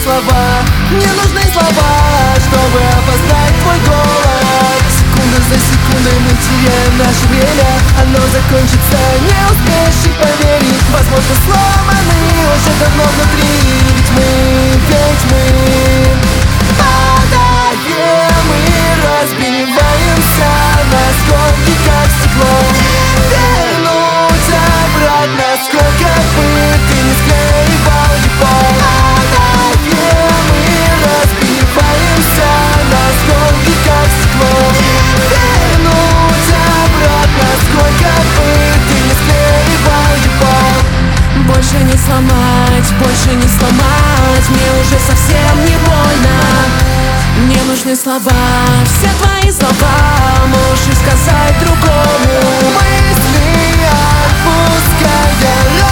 слова, мне нужны слова, чтобы опознать твой голос. Секунда за секундой мы теряем наше время, оно закончится, не успеешь и поверить. Возможно, сломаны уже давно внутри, ведь мы падаем и разбиваемся на осколки, как стекло. Вернуть обратно, сколько бы ты не склеивал его. Падаем и разбиваемся на осколки, как стекло. Вернуть обратно, сколько бы ты не склеивал его. Больше не сломать, мне уже совсем не больно. Мне нужны слова, все твои слова можешь сказать другому. Мысли отпуская.